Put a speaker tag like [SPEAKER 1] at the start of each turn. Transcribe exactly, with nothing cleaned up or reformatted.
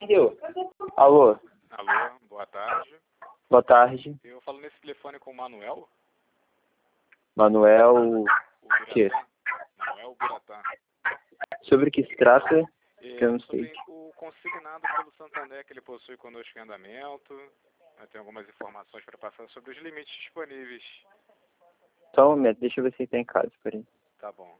[SPEAKER 1] Entendeu? Alô,
[SPEAKER 2] Alô, boa tarde.
[SPEAKER 1] boa tarde.
[SPEAKER 2] Eu falo nesse telefone com o Manuel,
[SPEAKER 1] Manuel,
[SPEAKER 2] o
[SPEAKER 1] que?
[SPEAKER 2] Biratã. Manuel Biratã.
[SPEAKER 1] Sobre o que se trata?
[SPEAKER 2] É,
[SPEAKER 1] Que eu não sei.
[SPEAKER 2] sobre o consignado pelo Santander que ele possui conosco em andamento. Eu tenho algumas informações para passar sobre os limites disponíveis.
[SPEAKER 1] Só um momento, deixa eu ver se ele tá em casa, peraí.
[SPEAKER 2] Tá bom.